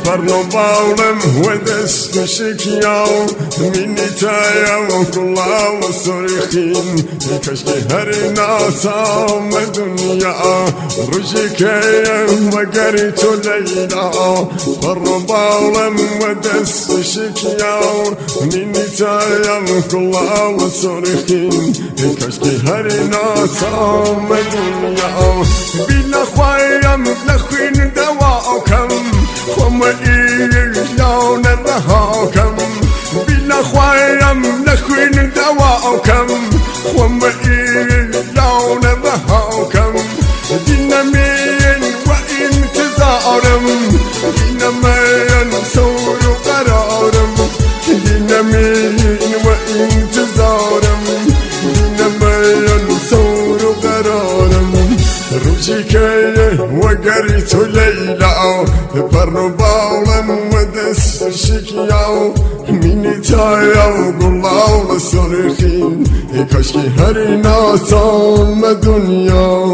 برنو باولم و دست بشکیاو مینیتایم کلا و سرخین کشکی هر ناسام دنیا روشکیم و گری تو لیلا برنو باولم و دست بشکیاو مینیتایم کلا و سرخین کشکی هر ناسام دنیا بیلا خوایم نخوین دواکم خم ایلان رهاکم بیلا خوایم نخوین دواکم خم ایلان رهاکم دینمین و انتظارم دینمین سور و قرارم دینمین و انتظارم دینمین سور و قرارم روشکیه و گری تو لیلا برنو باولم و دست شکیاو مینیتایا گلاو سرخین کشکی هر ناسام دنیا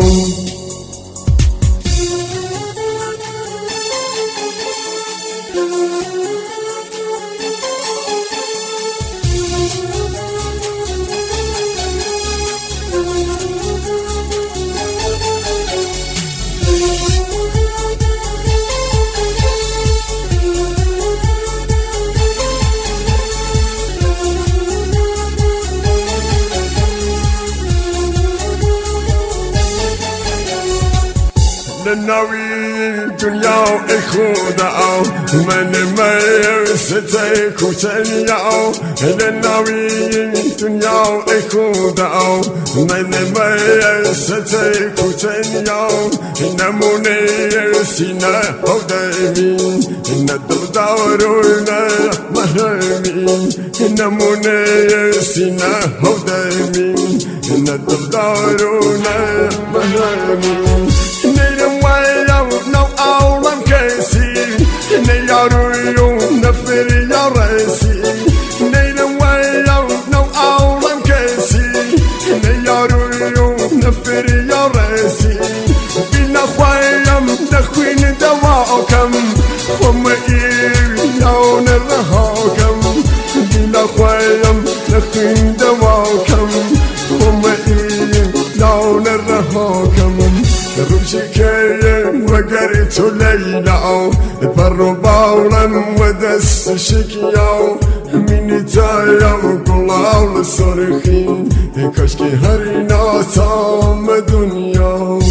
ناوی دنیا ای خدا من ستای کوچنیا ناوی دنیا ای خدا من ستای کوچنیا نمونه سینه هودمی ندل دارونه محرمی نمونه سینه هودمی ندل دارونه محرمی نيارو نفر يا راسي نيلويا نو أولم كاسي نيارو نفر يا راسي بنا خوايم نخوين دواكم خم إيلون رهاكم بنا خوايم نخوين دواكم خم إيلون رهاكم روشكية وقريت ليلة برو باولم ودست شكياو مینیتایا گلاو سرخین کشکی هر ناسام دنیا